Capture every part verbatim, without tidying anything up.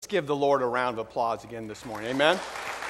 give the Lord a round of applause again this morning. Amen?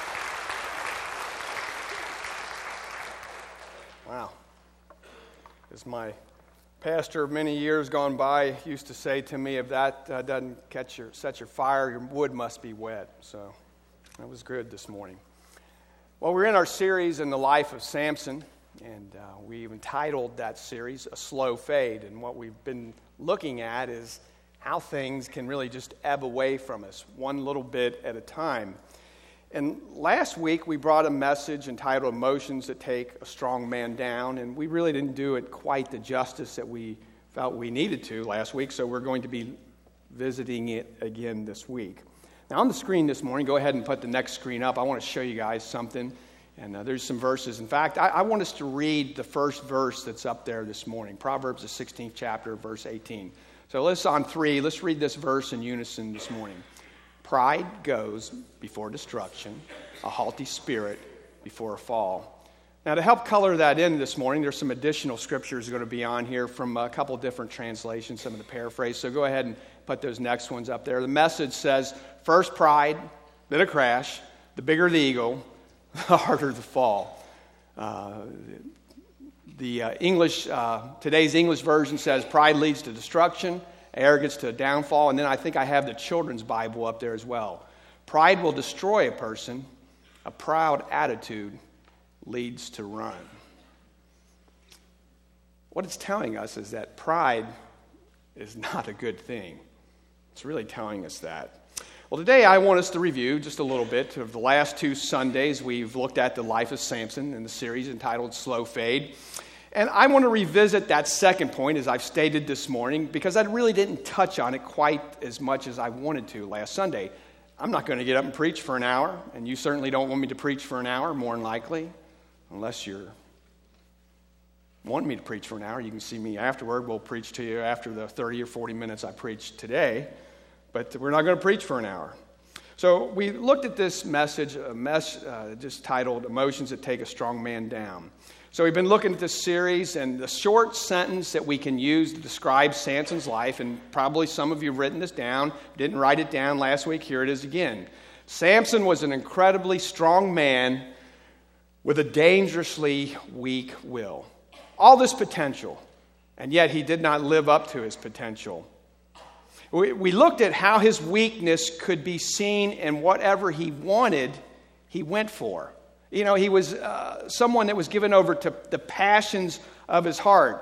Wow. As my pastor of many years gone by used to say to me, if that uh, doesn't catch your, set your fire, your wood must be wet. So that was good this morning. Well, we're in our series in the life of Samson, and uh, we've entitled that series A Slow Fade. And what we've been looking at is how things can really just ebb away from us, one little bit at a time. And last week we brought a message entitled Emotions That Take a Strong Man Down, and we really didn't do it quite the justice that we felt we needed to last week, so we're going to be visiting it again this week. Now on the screen this morning, go ahead and put the next screen up. I want to show you guys something, and uh, there's some verses. In fact, I, I want us to read the first verse that's up there this morning, Proverbs the sixteenth chapter, verse eighteen. So let's, on three, let's read this verse in unison this morning. Pride goes before destruction, a haughty spirit before a fall. Now, to help color that in this morning, there's some additional scriptures going to be on here from a couple different translations, some of the paraphrase. So go ahead and put those next ones up there. The Message says, first pride, then a crash. The bigger the eagle, the harder the fall. Uh, The uh, English, uh, today's English version says pride leads to destruction, arrogance to downfall, and then I think I have the Children's Bible up there as well. Pride will destroy a person. A proud attitude leads to ruin. What it's telling us is that pride is not a good thing. It's really telling us that. Well, today I want us to review just a little bit of the last two Sundays. We've looked at the life of Samson in the series entitled Slow Fade. And I want to revisit that second point, as I've stated this morning, because I really didn't touch on it quite as much as I wanted to last Sunday. I'm not going to get up and preach for an hour, and you certainly don't want me to preach for an hour, more than likely, unless you're wanting me to preach for an hour. You can see me afterward. We'll preach to you after the thirty or forty minutes I preached today, but we're not going to preach for an hour. So we looked at this message, a mess uh, just titled Emotions That Take a Strong Man Down. So we've been looking at this series, and the short sentence that we can use to describe Samson's life, and probably some of you have written this down, didn't write it down last week, here it is again. Samson was an incredibly strong man with a dangerously weak will. All this potential, and yet he did not live up to his potential. We, we looked at how his weakness could be seen in whatever he wanted, he went for. You know, he was uh, someone that was given over to the passions of his heart.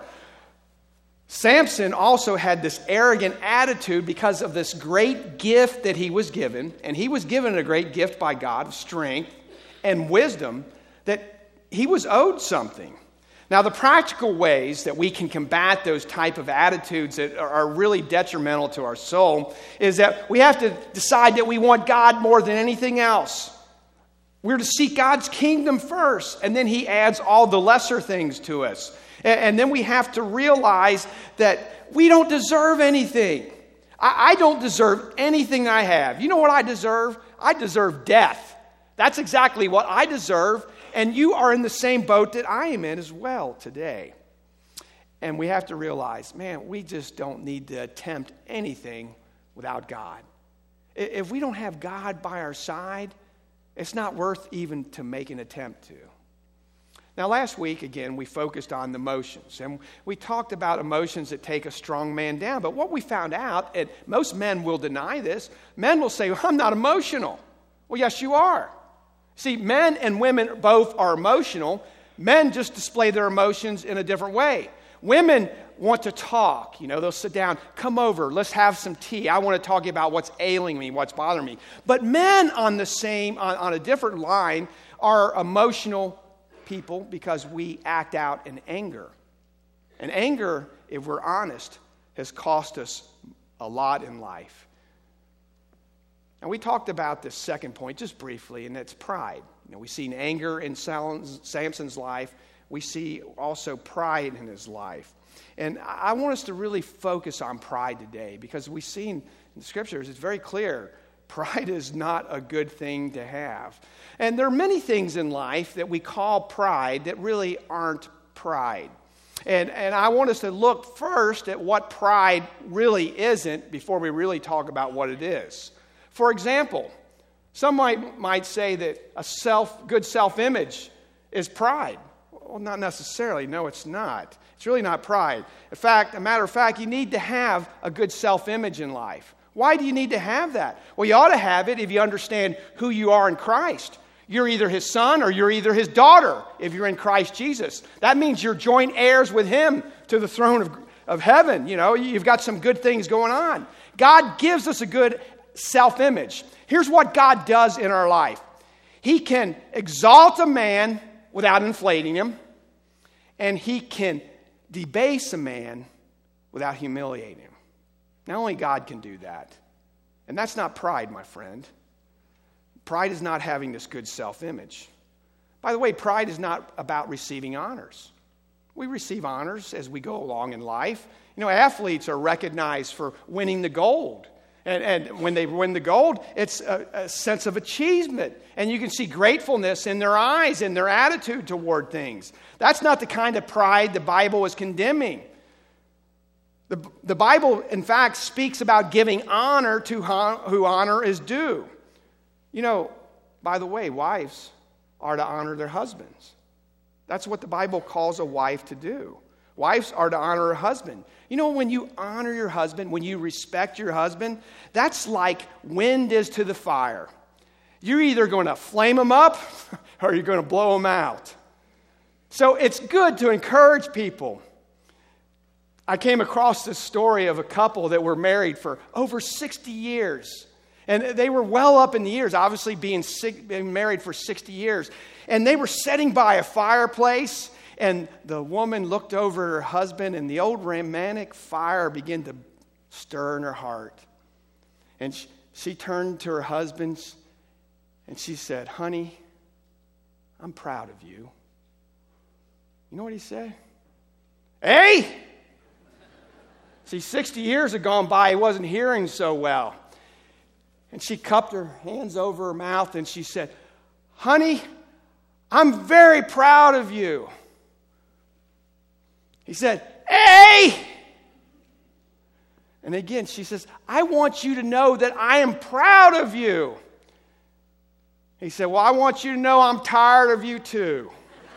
Samson also had this arrogant attitude because of this great gift that he was given. And he was given a great gift by God of strength and wisdom, that he was owed something. Now, the practical ways that we can combat those type of attitudes that are really detrimental to our soul is that we have to decide that we want God more than anything else. We're to seek God's kingdom first, and then he adds all the lesser things to us. And then we have to realize that we don't deserve anything. I don't deserve anything I have. You know what I deserve? I deserve death. That's exactly what I deserve, and you are in the same boat that I am in as well today. And we have to realize, man, we just don't need to attempt anything without God. If we don't have God by our side, it's not worth even to make an attempt to. Now, last week, again, we focused on the emotions. And we talked about emotions that take a strong man down. But what we found out, and most men will deny this, men will say, well, I'm not emotional. Well, yes, you are. See, men and women both are emotional. Men just display their emotions in a different way. Women want to talk. You know, they'll sit down, come over, let's have some tea. I want to talk about what's ailing me, what's bothering me. But men on the same, on, on a different line, are emotional people because we act out in anger. And anger, if we're honest, has cost us a lot in life. And we talked about this second point just briefly, and that's pride. You know, we see anger in Samson's life. We see also pride in his life. And I want us to really focus on pride today because we've seen in the scriptures, it's very clear, pride is not a good thing to have. And there are many things in life that we call pride that really aren't pride. And, and I want us to look first at what pride really isn't before we really talk about what it is. For example, some might, might say that a self, good self-image is pride. Well, not necessarily. No, it's not. It's really not pride. In fact, a matter of fact, you need to have a good self-image in life. Why do you need to have that? Well, you ought to have it if you understand who you are in Christ. You're either his son or you're either his daughter if you're in Christ Jesus. That means you're joint heirs with him to the throne of, of heaven. You know, you've got some good things going on. God gives us a good self-image. Here's what God does in our life. He can exalt a man without inflating him, and he can debase a man without humiliating him. Now, only God can do that. And that's not pride, my friend. Pride is not having this good self-image. By the way, pride is not about receiving honors. We receive honors as we go along in life. You know, athletes are recognized for winning the gold. And, and when they win the gold, it's a, a sense of achievement. And you can see gratefulness in their eyes and their attitude toward things. That's not the kind of pride the Bible is condemning. The, the Bible, in fact, speaks about giving honor to who honor is due. You know, by the way, wives are to honor their husbands. That's what the Bible calls a wife to do. Wives are to honor her husband. You know, when you honor your husband, when you respect your husband, that's like wind is to the fire. You're either going to flame him up or you're going to blow him out. So it's good to encourage people. I came across this story of a couple that were married for over sixty years. And they were well up in the years, obviously being, sick, being married for sixty years. And they were sitting by a fireplace, and the woman looked over at her husband, and the old romantic fire began to stir in her heart. And she, she turned to her husband, and she said, "Honey, I'm proud of you." You know what he said? "Hey!" See, sixty years had gone by, he wasn't hearing so well. And she cupped her hands over her mouth and she said, "Honey, I'm very proud of you." He said, "Hey!" And again, she says, "I want you to know that I am proud of you." He said, "Well, I want you to know I'm tired of you too."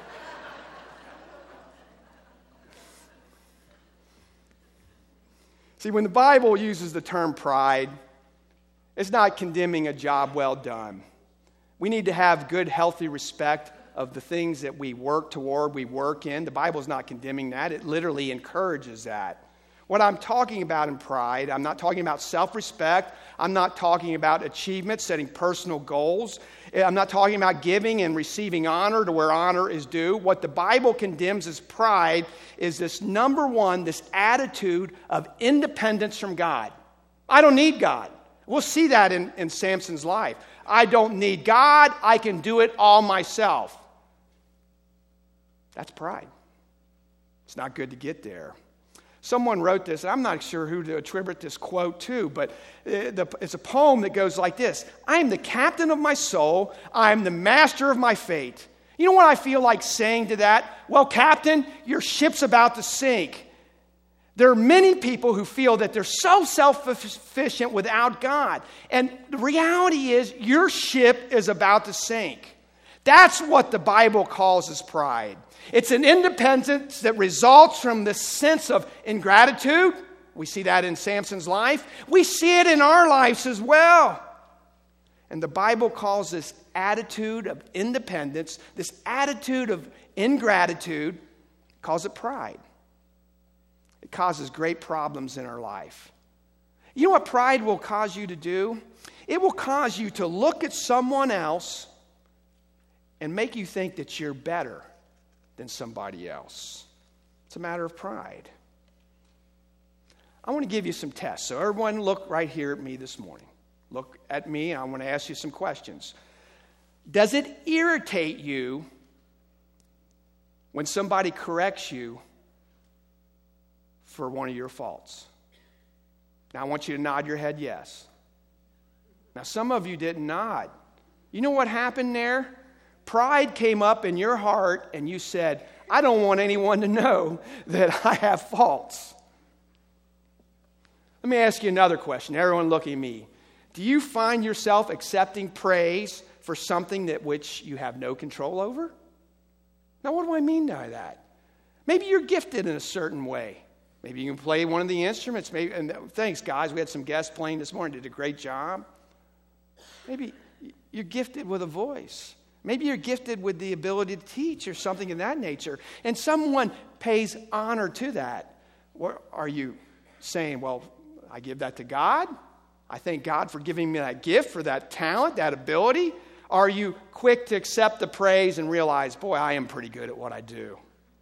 See, when the Bible uses the term pride, it's not condemning a job well done. We need to have good, healthy respect of the things that we work toward, we work in. The Bible's not condemning that. It literally encourages that. What I'm talking about in pride, I'm not talking about self-respect. I'm not talking about achievement, setting personal goals. I'm not talking about giving and receiving honor to where honor is due. What the Bible condemns as pride is this number one, this attitude of independence from God. I don't need God. We'll see that in, in Samson's life. I don't need God. I can do it all myself. That's pride. It's not good to get there. Someone wrote this, and I'm not sure who to attribute this quote to, but it's a poem that goes like this. "I am the captain of my soul. I am the master of my fate." You know what I feel like saying to that? Well, Captain, your ship's about to sink. There are many people who feel that they're so self-sufficient without God. And the reality is, your ship is about to sink. That's what the Bible calls as pride. It's an independence that results from this sense of ingratitude. We see that in Samson's life. We see it in our lives as well. And the Bible calls this attitude of independence, this attitude of ingratitude, calls it pride. It causes great problems in our life. You know what pride will cause you to do? It will cause you to look at someone else and make you think that you're better than somebody else. It's a matter of pride. I want to give you some tests. So everyone look right here at me this morning. Look at me, and I want to ask you some questions. Does it irritate you when somebody corrects you for one of your faults? Now I want you to nod your head yes. Now some of you didn't nod. You know what happened there? Pride came up in your heart and you said, I don't want anyone to know that I have faults. Let me ask you another question. Everyone look at me. Do you find yourself accepting praise for something that which you have no control over? Now, what do I mean by that? Maybe you're gifted in a certain way. Maybe you can play one of the instruments. Maybe, and thanks, guys. We had some guests playing this morning. Did a great job. Maybe you're gifted with a voice. Maybe you're gifted with the ability to teach or something of that nature. And someone pays honor to that. What are you saying? Well, I give that to God. I thank God for giving me that gift, for that talent, that ability. Are you quick to accept the praise and realize, boy, I am pretty good at what I do?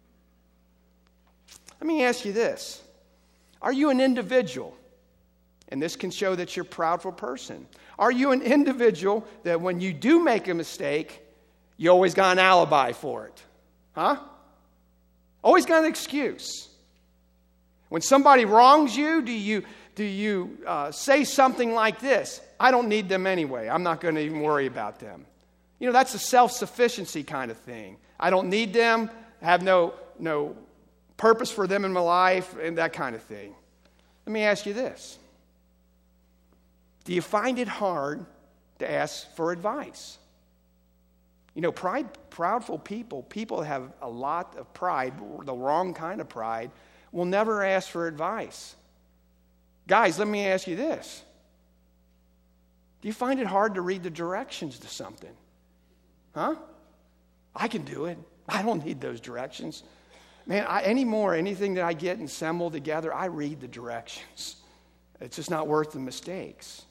Let me ask you this. Are you an individual? And this can show that you're a proudful person. Are you an individual that when you do make a mistake, you always got an alibi for it? Huh? Always got an excuse. When somebody wrongs you, do you, do you uh, say something like this? I don't need them anyway. I'm not going to even worry about them. You know, that's a self-sufficiency kind of thing. I don't need them, have no, no purpose for them in my life, and that kind of thing. Let me ask you this. Do you find it hard to ask for advice? You know, pride, proudful people, people that have a lot of pride, the wrong kind of pride, will never ask for advice. Guys, let me ask you this. Do you find it hard to read the directions to something? Huh? I can do it. I don't need those directions. Man, I, anymore, anything that I get assembled together, I read the directions. It's just not worth the mistakes.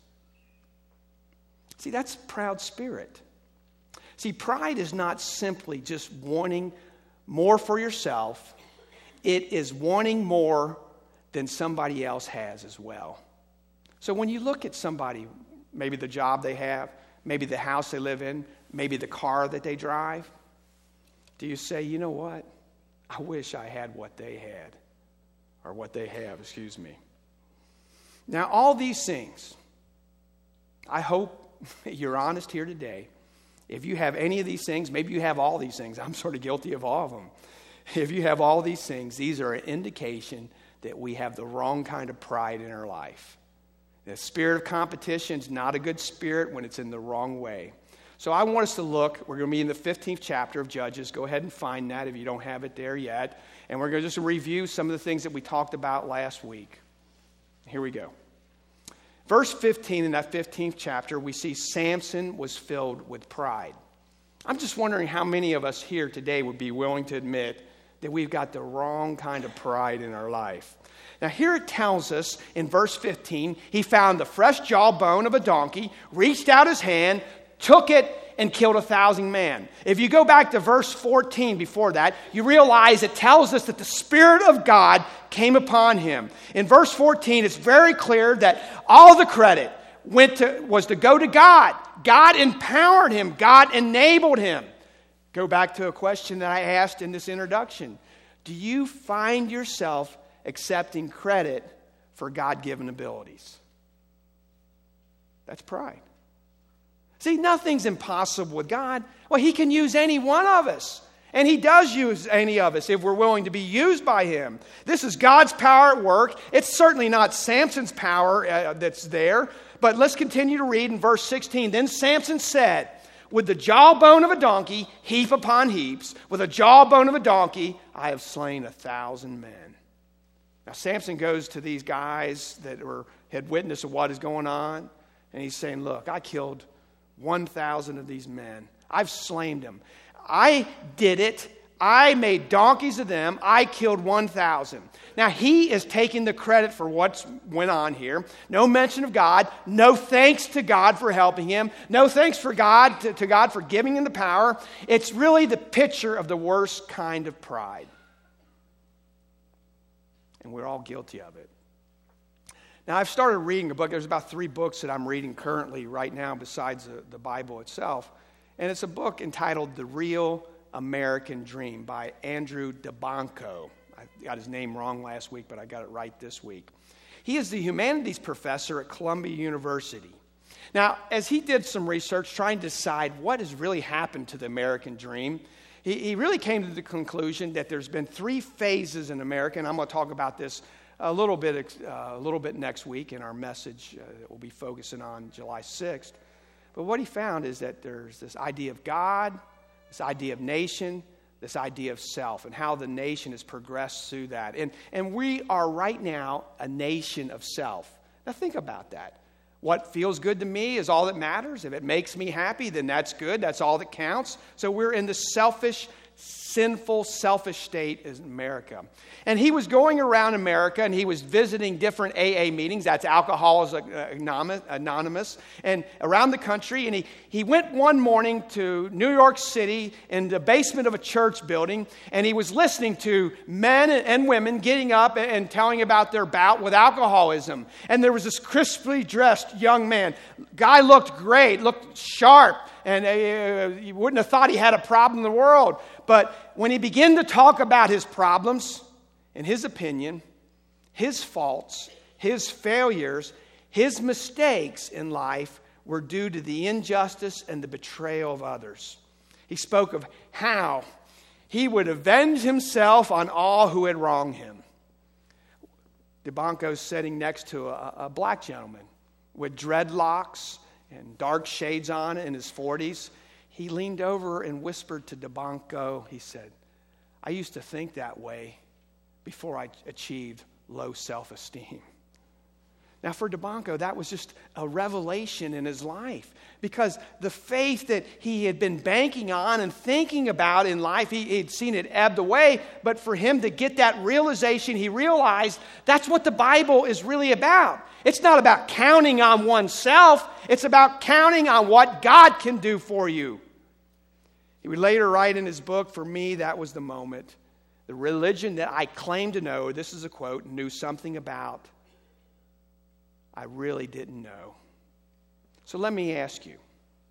See, that's proud spirit. See, pride is not simply just wanting more for yourself. It is wanting more than somebody else has as well. So when you look at somebody, maybe the job they have, maybe the house they live in, maybe the car that they drive, do you say, you know what? I wish I had what they had, or what they have, excuse me. Now, all these things, I hope you're honest here today. If you have any of these things, maybe you have all these things. I'm sort of guilty of all of them. If you have all these things, these are an indication that we have the wrong kind of pride in our life. The spirit of competition is not a good spirit when it's in the wrong way. So I want us to look. We're going to be in the fifteenth chapter of Judges. Go ahead and find that if you don't have it there yet. And we're going to just review some of the things that we talked about last week. Here we go. Verse fifteen, in that fifteenth chapter, we see Samson was filled with pride. I'm just wondering how many of us here today would be willing to admit that we've got the wrong kind of pride in our life. Now here it tells us in verse fifteen, he found the fresh jawbone of a donkey, reached out his hand, took it, and killed a thousand men. If you go back to verse fourteen before that, you realize it tells us that the Spirit of God came upon him. In verse fourteen, it's very clear that all the credit went to, was to go to God. God empowered him. God enabled him. Go back to a question that I asked in this introduction. Do you find yourself accepting credit for God-given abilities? That's pride. See, nothing's impossible with God. Well, he can use any one of us. And he does use any of us if we're willing to be used by him. This is God's power at work. It's certainly not Samson's power uh, that's there. But let's continue to read in verse sixteen. Then Samson said, with the jawbone of a donkey, heap upon heaps. With a jawbone of a donkey, I have slain a thousand men. Now, Samson goes to these guys that were had witness of what is going on. And he's saying, look, I killed one thousand of these men. I've slain them. I did it. I made donkeys of them. I killed one thousand. Now, he is taking the credit for what went on here. No mention of God. No thanks to God for helping him. No thanks for God to, to God for giving him the power. It's really the picture of the worst kind of pride. And we're all guilty of it. Now, I've started reading a book. There's about three books that I'm reading currently right now besides the, the Bible itself. And it's a book entitled The Real American Dream by Andrew DeBonco. I got his name wrong last week, but I got it right this week. He is the humanities professor at Columbia University. Now, as he did some research trying to decide what has really happened to the American dream, he, he really came to the conclusion that there's been three phases in America, and I'm going to talk about this a little bit, uh, a little bit next week in our message uh, that we'll be focusing on July sixth. But what he found is that there's this idea of God, this idea of nation, this idea of self, and how the nation has progressed through that. And, and we are right now a nation of self. Now think about that. What feels good to me is all that matters. If it makes me happy, then that's good. That's all that counts. So we're in the selfish, sinful, selfish state in America. And he was going around America, and he was visiting different A A meetings. That's Alcoholics Anonymous. And around the country. And he, he went one morning to New York City in the basement of a church building. And he was listening to men and women getting up and telling about their bout with alcoholism. And there was this crisply dressed young man. Guy looked great, looked sharp. And uh, you wouldn't have thought he had a problem in the world. But when he began to talk about his problems, in his opinion, his faults, his failures, his mistakes in life were due to the injustice and the betrayal of others. He spoke of how he would avenge himself on all who had wronged him. DeBanco's sitting next to a, a black gentleman with dreadlocks and dark shades on in his forties. He leaned over and whispered to DeBanco, he said, "I used to think that way before I achieved low self-esteem." Now for DeBanco, that was just a revelation in his life, because the faith that he had been banking on and thinking about in life, he, he'd seen it ebbed away. But for him to get that realization, he realized that's what the Bible is really about. It's not about counting on oneself. It's about counting on what God can do for you. He would later write in his book, "For me, that was the moment. The religion that I claimed to know," this is a quote, "knew something about, I really didn't know." So let me ask you,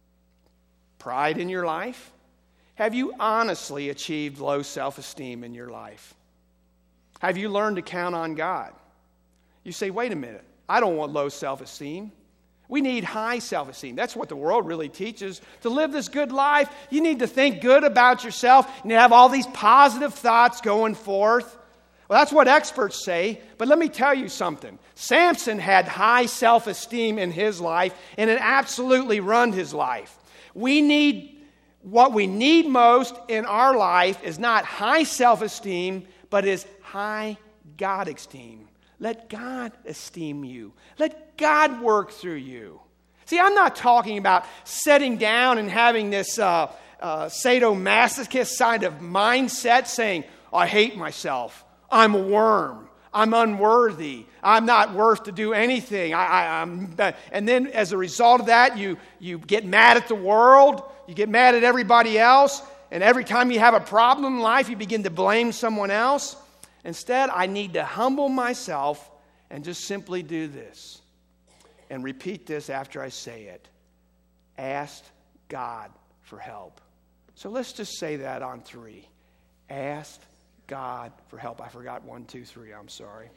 pride in your life? Have you honestly achieved low self-esteem in your life? Have you learned to count on God? You say, wait a minute, I don't want low self-esteem. We need high self-esteem. That's what the world really teaches. To live this good life, you need to think good about yourself and have all these positive thoughts going forth. Well, that's what experts say. But let me tell you something. Samson had high self-esteem in his life, and it absolutely ruined his life. We need, what we need most in our life is not high self-esteem, but is high God esteem. Let God esteem you. Let God work through you. See, I'm not talking about sitting down and having this uh, uh, sadomasochist kind of mindset saying, I hate myself. I'm a worm. I'm unworthy. I'm not worth to do anything. I, I, I'm, and then as a result of that, you, you get mad at the world. You get mad at everybody else. And every time you have a problem in life, you begin to blame someone else. Instead, I need to humble myself and just simply do this. And repeat this after I say it. Ask God for help. So let's just say that on three. Ask God for help. I forgot one, two, three. I'm sorry.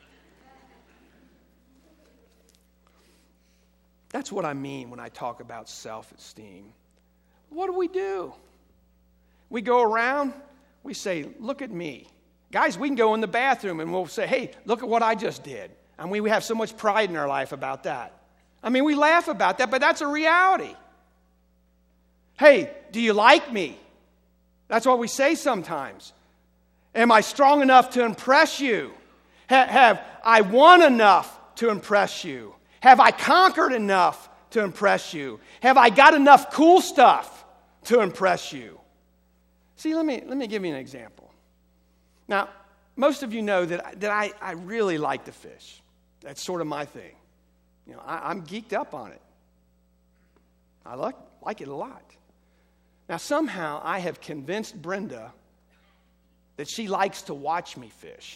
That's what I mean when I talk about self-esteem. What do we do? We go around, we say, look at me. Guys, we can go in the bathroom and we'll say, hey, look at what I just did. And we, we have so much pride in our life about that. I mean, we laugh about that, but that's a reality. Hey, do you like me? That's what we say sometimes. Am I strong enough to impress you? Ha- have I won enough to impress you? Have I conquered enough to impress you? Have I got enough cool stuff to impress you? See, let me, let me give you an example. Now, most of you know that, that I, I really like to fish. That's sort of my thing. You know, I, I'm geeked up on it. I like, like it a lot. Now, somehow I have convinced Brenda that she likes to watch me fish.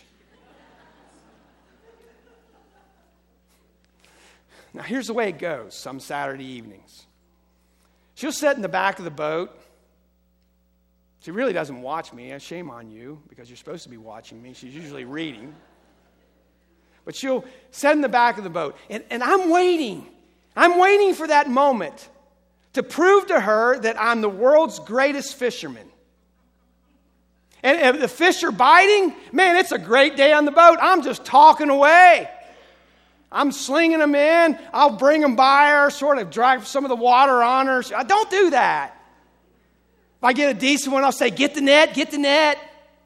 Now, here's the way it goes some Saturday evenings. She'll sit in the back of the boat. She really doesn't watch me. Shame on you, because you're supposed to be watching me. She's usually reading. But she'll sit in the back of the boat. And, and I'm waiting. I'm waiting for that moment to prove to her that I'm the world's greatest fisherman. And if the fish are biting, man, it's a great day on the boat. I'm just talking away. I'm slinging them in. I'll bring them by her, sort of drag some of the water on her. Don't do that. If I get a decent one, I'll say, get the net, get the net.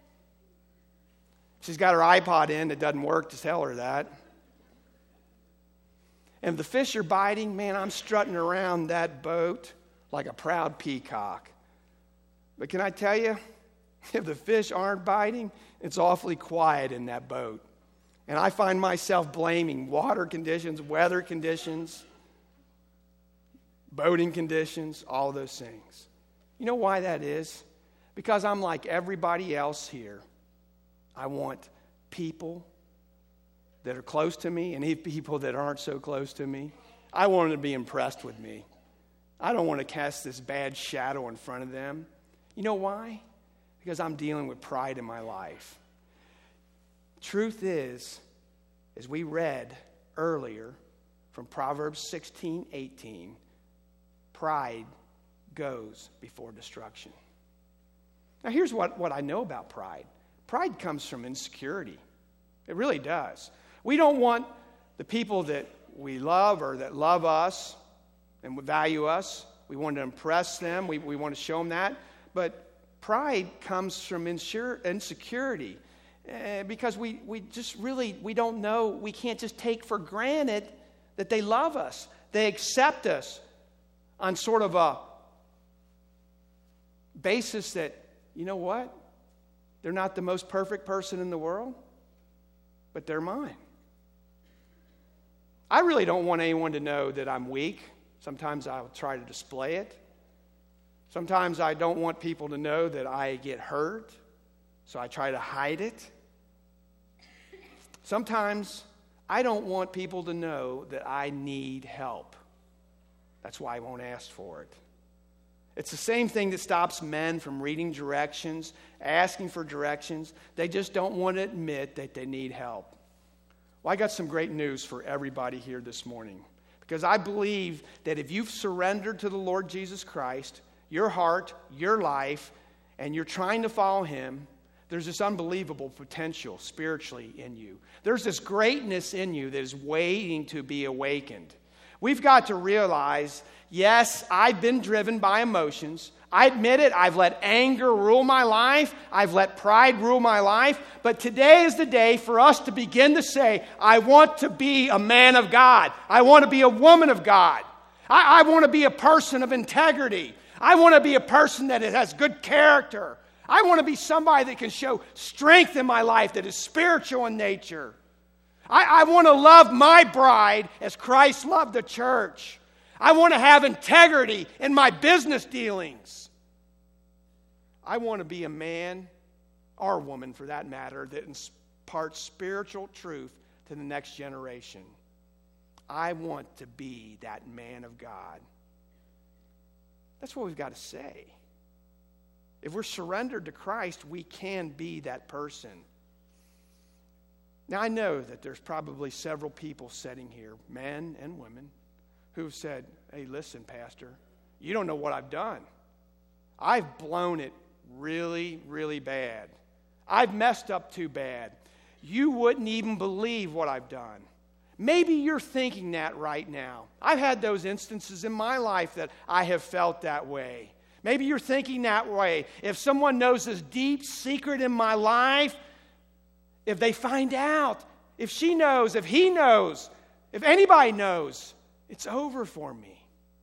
She's got her iPod in. It doesn't work to tell her that. And if the fish are biting, man, I'm strutting around that boat like a proud peacock. But can I tell you, if the fish aren't biting, it's awfully quiet in that boat. And I find myself blaming water conditions, weather conditions, boating conditions, all those things. You know why that is? Because I'm like everybody else here. I want people that are close to me and people that aren't so close to me. I want them to be impressed with me. I don't want to cast this bad shadow in front of them. You know why? Because I'm dealing with pride in my life. Truth is, as we read earlier from Proverbs sixteen eighteen, pride goes before destruction. Now here's what, what I know about pride. Pride comes from insecurity. It really does. We don't want the people that we love or that love us and value us. We want to impress them. We, we want to show them that. But pride comes from insure, insecurity uh, because we, we just really, we don't know, we can't just take for granted that they love us. They accept us on sort of a basis that, you know what? They're not the most perfect person in the world, but they're mine. I really don't want anyone to know that I'm weak. Sometimes I'll try to display it. Sometimes I don't want people to know that I get hurt, so I try to hide it. Sometimes I don't want people to know that I need help. That's why I won't ask for it. It's the same thing that stops men from reading directions, asking for directions. They just don't want to admit that they need help. Well, I got some great news for everybody here this morning, because I believe that if you've surrendered to the Lord Jesus Christ, your heart, your life, and you're trying to follow Him, there's this unbelievable potential spiritually in you. There's this greatness in you that is waiting to be awakened. We've got to realize, yes, I've been driven by emotions. I admit it. I've let anger rule my life. I've let pride rule my life. But today is the day for us to begin to say, I want to be a man of God. I want to be a woman of God. I, I want to be a person of integrity. I want to be a person that has good character. I want to be somebody that can show strength in my life that is spiritual in nature. I, I want to love my bride as Christ loved the church. I want to have integrity in my business dealings. I want to be a man, or a woman for that matter, that imparts spiritual truth to the next generation. I want to be that man of God. That's what we've got to say. If we're surrendered to Christ, we can be that person. Now, I know that there's probably several people sitting here, men and women, who've said, hey, listen, Pastor, you don't know what I've done. I've blown it really, really bad. I've messed up too bad. You wouldn't even believe what I've done. Maybe you're thinking that right now. I've had those instances in my life that I have felt that way. Maybe you're thinking that way. If someone knows this deep secret in my life, if they find out, if she knows, if he knows, if anybody knows, it's over for me.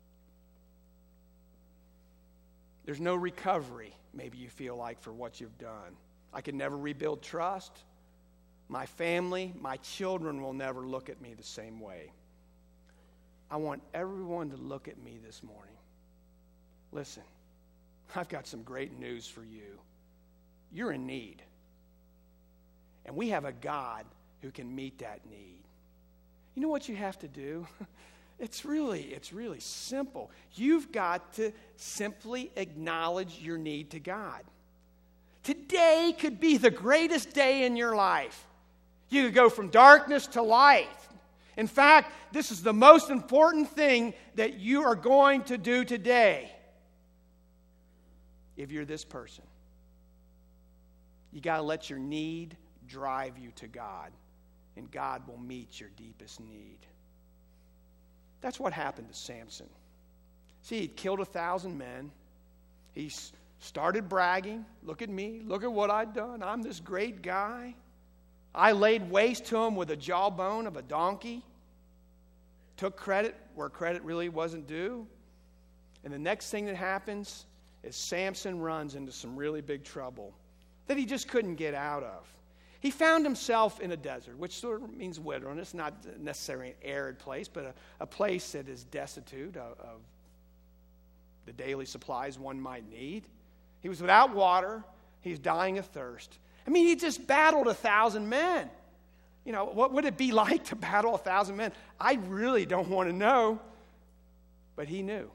There's no recovery, maybe you feel like, for what you've done. I can never rebuild trust. My family, my children will never look at me the same way. I want everyone to look at me this morning. Listen, I've got some great news for you. You're in need. And we have a God who can meet that need. You know what you have to do? It's really, it's really simple. You've got to simply acknowledge your need to God. Today could be the greatest day in your life. You could go from darkness to light. In fact, this is the most important thing that you are going to do today. If you're this person, You got to let your need drive you to God, and God will meet your deepest need. That's what happened to Samson. See, he'd killed a thousand men. He started bragging. Look at me. Look at what I've done. I'm this great guy. I laid waste to him with a jawbone of a donkey. Took credit where credit really wasn't due. And the next thing that happens is Samson runs into some really big trouble that he just couldn't get out of. He found himself in a desert, which sort of means wilderness, not necessarily an arid place, but a, a place that is destitute of, of the daily supplies one might need. He was without water. He was dying of thirst. I mean, he just battled a thousand men. You know, what would it be like to battle a thousand men? I really don't want to know. But he knew.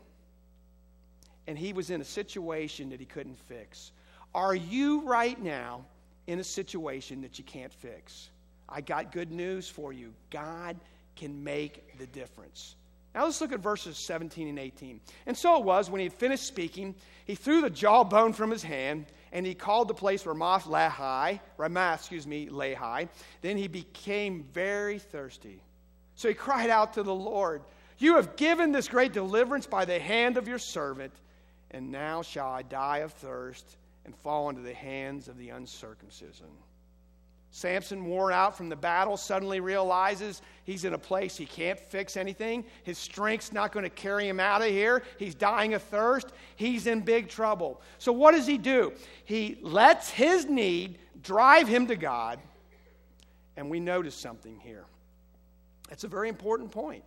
And he was in a situation that he couldn't fix. Are you right now in a situation that you can't fix? I got good news for you. God can make the difference. Now let's look at verses seventeen and eighteen. And so it was, when he had finished speaking, he threw the jawbone from his hand, and he called the place Ramoth Lehi, Ramah, excuse me, Lehi. Then he became very thirsty. So he cried out to the Lord, "You have given this great deliverance by the hand of your servant, and now shall I die of thirst and fall into the hands of the uncircumcision." Samson, worn out from the battle, suddenly realizes he's in a place he can't fix anything. His strength's not going to carry him out of here. He's dying of thirst. He's in big trouble. So what does he do? He lets his need drive him to God. And we notice something here. It's a very important point.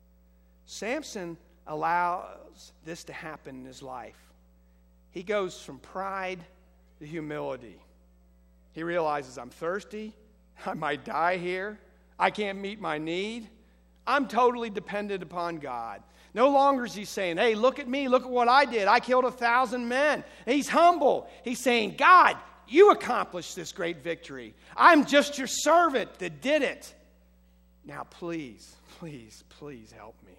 Samson allows this to happen in his life. He goes from pride to humility. He realizes, I'm thirsty. I might die here. I can't meet my need. I'm totally dependent upon God. No longer is he saying, hey, look at me. Look at what I did. I killed a thousand men. And he's humble. He's saying, God, you accomplished this great victory. I'm just your servant that did it. Now, please, please, please help me.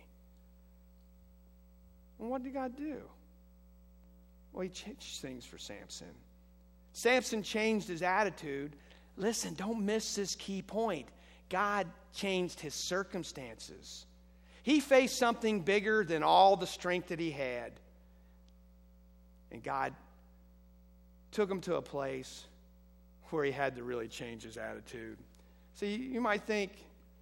And what did God do? Well, he changed things for Samson. Samson changed his attitude. Listen, don't miss this key point. God changed his circumstances. He faced something bigger than all the strength that he had. And God took him to a place where he had to really change his attitude. See, you might think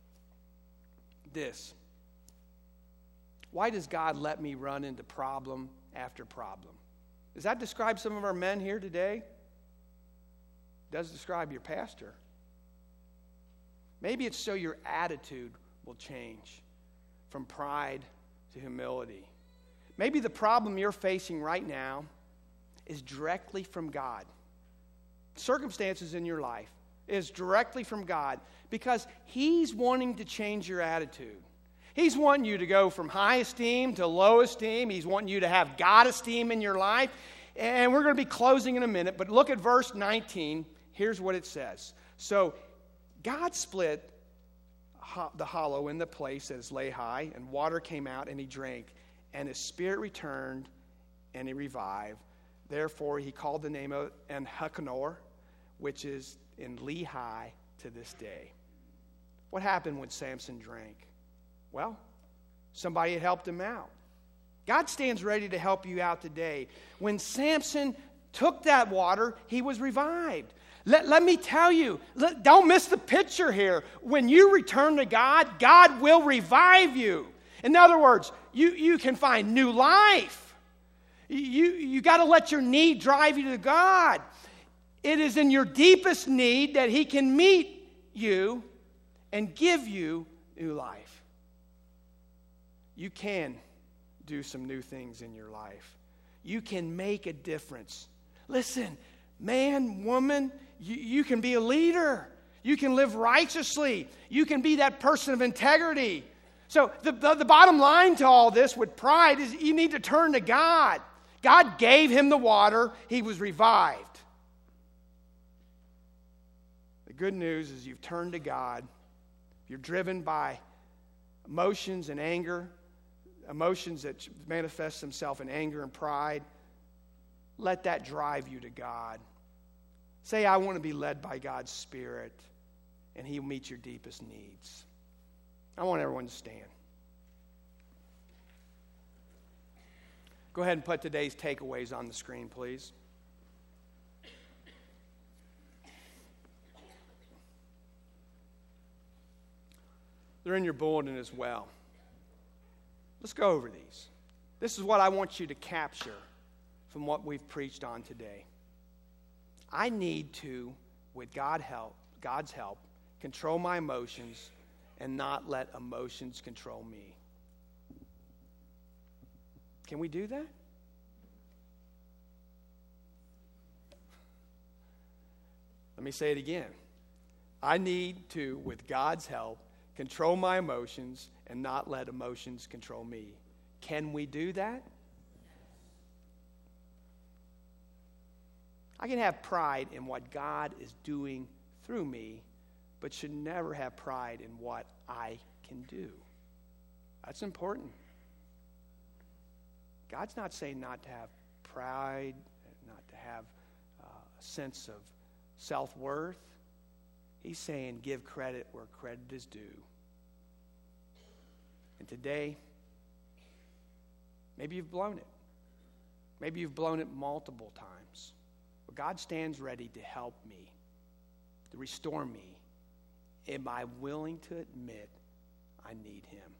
this. Why does God let me run into problem after problem? Does that describe some of our men here today? It does describe your pastor. Maybe it's so your attitude will change from pride to humility. Maybe the problem you're facing right now is directly from God. Circumstances in your life is directly from God because He's wanting to change your attitude. He's wanting you to go from high esteem to low esteem. He's wanting you to have God esteem in your life. And we're going to be closing in a minute, but look at verse nineteen. Here's what it says. So God split the hollow in the place that is Lehi, and water came out, and he drank. And his spirit returned, and he revived. Therefore, he called the name of En-hakkore, which is in Lehi to this day. What happened when Samson drank? Well, somebody had helped him out. God stands ready to help you out today. When Samson took that water, he was revived. Let, let me tell you, let, don't miss the picture here. When you return to God, God will revive you. In other words, you, you can find new life. You, you got to let your need drive you to God. It is in your deepest need that He can meet you and give you new life. You can do some new things in your life. You can make a difference. Listen, man, woman, you, you can be a leader. You can live righteously. You can be that person of integrity. So the, the, the bottom line to all this with pride is you need to turn to God. God gave him the water. He was revived. The good news is you've turned to God. You're driven by emotions and anger, emotions that manifest themselves in anger and pride. Let that drive you to God. Say, I want to be led by God's Spirit, and He'll meet your deepest needs. I want everyone to stand. Go ahead and put today's takeaways on the screen, please. They're in your bulletin as well. Let's go over these. This is what I want you to capture from what we've preached on today. I need to, with God help, God's help, control my emotions and not let emotions control me. Can we do that? Let me say it again. I need to, with God's help, control my emotions and not let emotions control me. Can we do that? I can have pride in what God is doing through me, but should never have pride in what I can do. That's important. God's not saying not to have pride, not to have uh, a sense of self-worth. He's saying give credit where credit is due. And today, maybe you've blown it. Maybe you've blown it multiple times. But God stands ready to help me, to restore me. Am I willing to admit I need Him?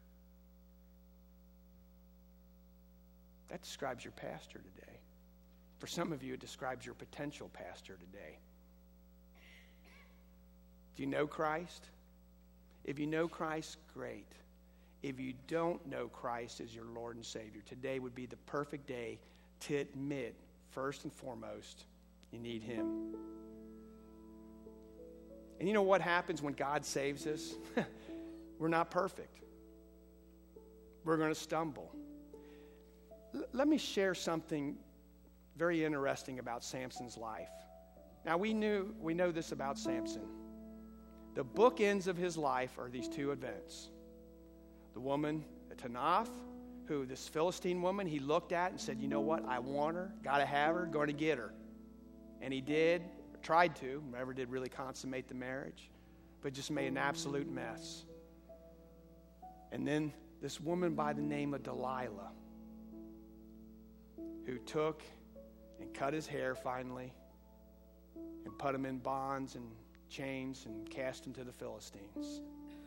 That describes your pastor today. For some of you, it describes your potential pastor today. Do you know Christ? If you know Christ, great. If you don't know Christ as your Lord and Savior, today would be the perfect day to admit, first and foremost, you need Him. And you know what happens when God saves us? We're not perfect. We're going to stumble. L- let me share something very interesting about Samson's life. Now, we knew we know this about Samson. The bookends of his life are these two events. The woman, Tanath, who this Philistine woman, he looked at and said, you know what, I want her, got to have her, going to get her. And he did, or tried to, never did really consummate the marriage, but just made an absolute mess. And then this woman by the name of Delilah, who took and cut his hair finally and put him in bonds and chains and cast him to the Philistines.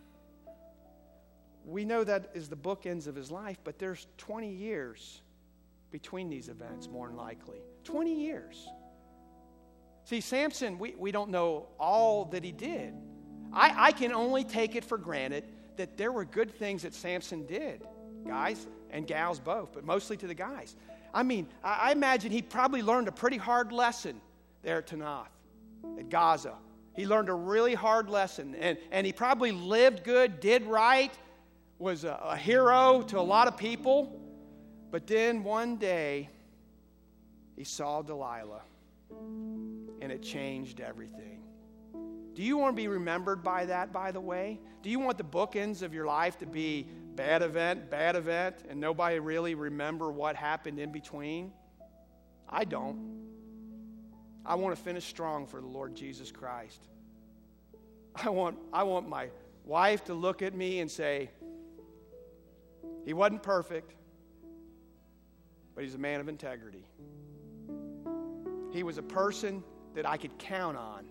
We know that is the bookends of his life, but there's twenty years between these events, more than likely. twenty years. See, Samson, we, we don't know all that he did. I, I can only take it for granted that there were good things that Samson did, guys and gals both, but mostly to the guys. I mean, I, I imagine he probably learned a pretty hard lesson there at Tanath, at Gaza. He learned a really hard lesson, and, and he probably lived good, did right, was a, a hero to a lot of people. But then one day, he saw Delilah, and it changed everything. Do you want to be remembered by that, by the way? Do you want the bookends of your life to be bad event, bad event, and nobody really remember what happened in between? I don't. I want to finish strong for the Lord Jesus Christ. I want, I want my wife to look at me and say, he wasn't perfect, but he's a man of integrity. He was a person that I could count on.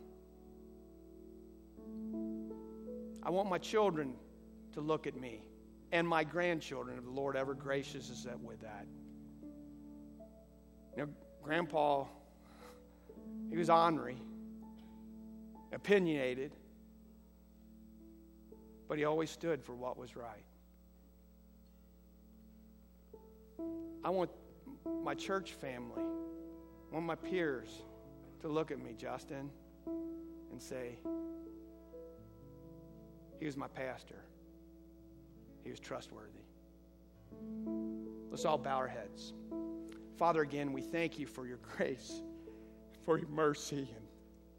I want my children to look at me and my grandchildren, if the Lord ever gracious is with that. You know, Grandpa, he was ornery, opinionated, but he always stood for what was right. I want my church family, I want my peers to look at me, Justin, and say, he was my pastor. He was trustworthy. Let's all bow our heads. Father, again, we thank you for your grace, for your mercy. And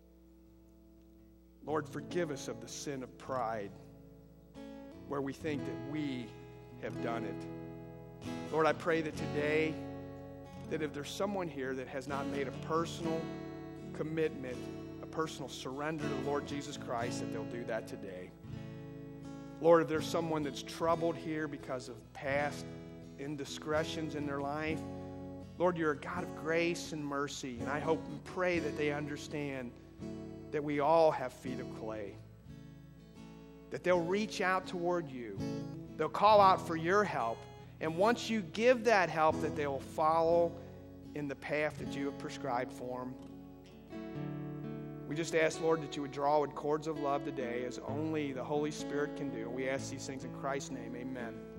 Lord, forgive us of the sin of pride where we think that we have done it. Lord, I pray that today, that if there's someone here that has not made a personal commitment, a personal surrender to the Lord Jesus Christ, that they'll do that today. Lord, if there's someone that's troubled here because of past indiscretions in their life, Lord, you're a God of grace and mercy, and I hope and pray that they understand that we all have feet of clay, that they'll reach out toward you, they'll call out for your help, and once you give that help, that they'll follow in the path that you have prescribed for them. We just ask, Lord, that you would draw with cords of love today as only the Holy Spirit can do. We ask these things in Christ's name. Amen.